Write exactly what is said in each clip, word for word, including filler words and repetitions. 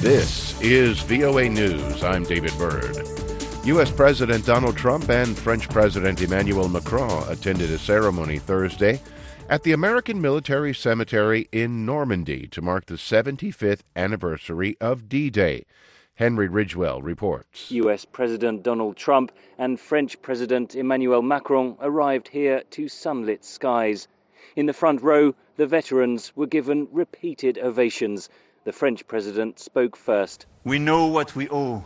This is V O A News. I'm David Byrd. U S. President Donald Trump and French President Emmanuel Macron attended a ceremony Thursday at the American Military Cemetery in Normandy to mark the seventy-fifth anniversary of D-Day. Henry Ridgwell reports. U S. President Donald Trump and French President Emmanuel Macron arrived here to sunlit skies. In the front row, the veterans were given repeated ovations. The French president spoke first. We know what we owe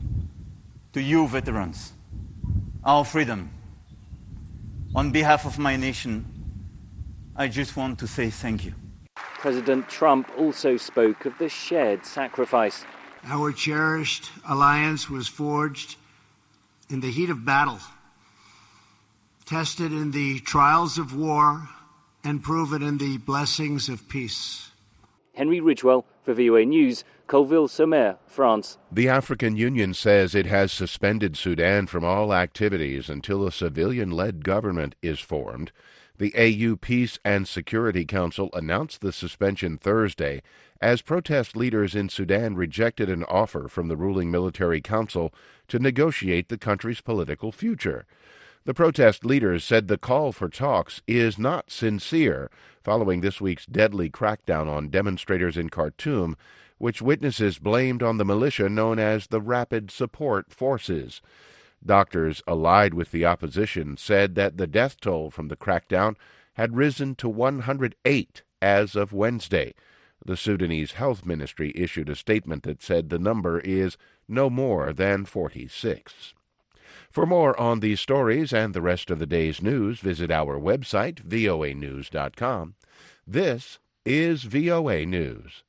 to you veterans, our freedom. On behalf of my nation, I just want to say thank you. President Trump also spoke of the shared sacrifice. Our cherished alliance was forged in the heat of battle, tested in the trials of war, and proven in the blessings of peace. Henry Ridgwell for V O A News, Colville-sur-Mer, France. The African Union says it has suspended Sudan from all activities until a civilian-led government is formed. The A U Peace and Security Council announced the suspension Thursday as protest leaders in Sudan rejected an offer from the ruling military council to negotiate the country's political future. The protest leaders said the call for talks is not sincere following this week's deadly crackdown on demonstrators in Khartoum, which witnesses blamed on the militia known as the Rapid Support Forces. Doctors allied with the opposition said that the death toll from the crackdown had risen to one hundred eight as of Wednesday. The Sudanese Health Ministry issued a statement that said the number is no more than forty-six. For more on these stories and the rest of the day's news, visit our website, V O A news dot com. This is V O A News.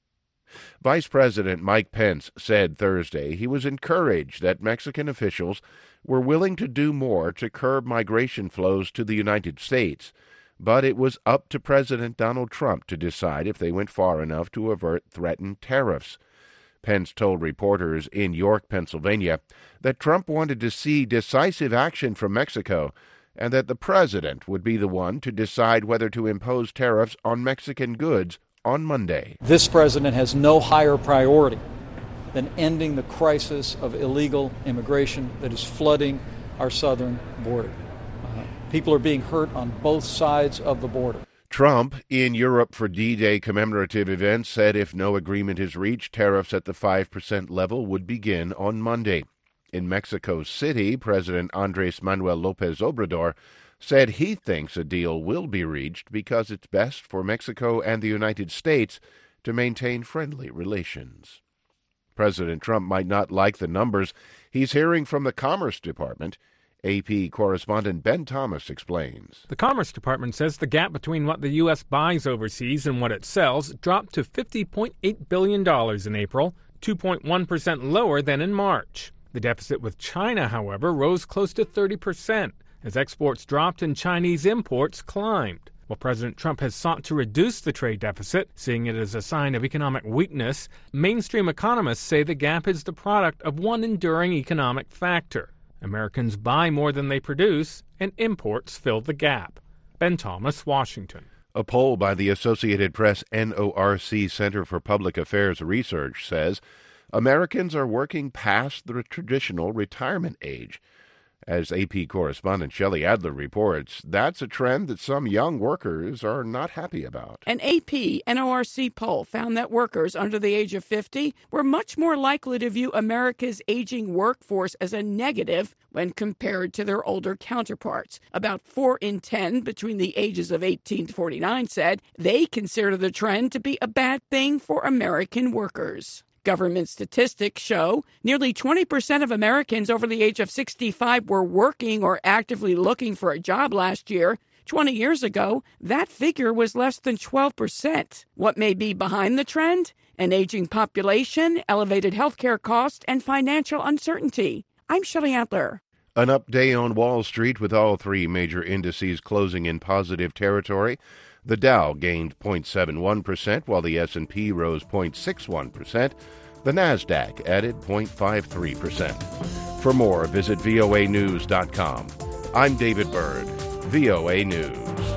Vice President Mike Pence said Thursday he was encouraged that Mexican officials were willing to do more to curb migration flows to the United States, but it was up to President Donald Trump to decide if they went far enough to avert threatened tariffs. Pence told reporters in York, Pennsylvania, that Trump wanted to see decisive action from Mexico and that the president would be the one to decide whether to impose tariffs on Mexican goods on Monday. This president has no higher priority than ending the crisis of illegal immigration that is flooding our southern border. Uh, people are being hurt on both sides of the border. Trump, in Europe for D-Day commemorative events, said if no agreement is reached, tariffs at the five percent level would begin on Monday. In Mexico City, President Andrés Manuel López Obrador said he thinks a deal will be reached because it's best for Mexico and the United States to maintain friendly relations. President Trump might not like the numbers he's hearing from the Commerce Department. A P correspondent Ben Thomas explains. The Commerce Department says the gap between what the U S buys overseas and what it sells dropped to fifty point eight billion dollars in April, two point one percent lower than in March. The deficit with China, however, rose close to thirty percent as exports dropped and Chinese imports climbed. While President Trump has sought to reduce the trade deficit, seeing it as a sign of economic weakness, mainstream economists say the gap is the product of one enduring economic factor. Americans buy more than they produce, and imports fill the gap. Ben Thomas, Washington. A poll by the Associated Press N O R C Center for Public Affairs Research says Americans are working past the traditional retirement age. As A P correspondent Shelley Adler reports, that's a trend that some young workers are not happy about. An A P N O R C poll found that workers under the age of fifty were much more likely to view America's aging workforce as a negative when compared to their older counterparts. About four in ten between the ages of eighteen to forty-nine said they consider the trend to be a bad thing for American workers. Government statistics show nearly twenty percent of Americans over the age of sixty-five were working or actively looking for a job last year. twenty years ago, that figure was less than twelve percent. What may be behind the trend? An aging population, elevated healthcare costs, and financial uncertainty. I'm Shelley Adler. An up day on Wall Street with all three major indices closing in positive territory. The Dow gained zero point seven one percent, while the S and P rose zero point six one percent. The Nasdaq added zero point five three percent. For more, visit V O A news dot com. I'm David Byrd, V O A News.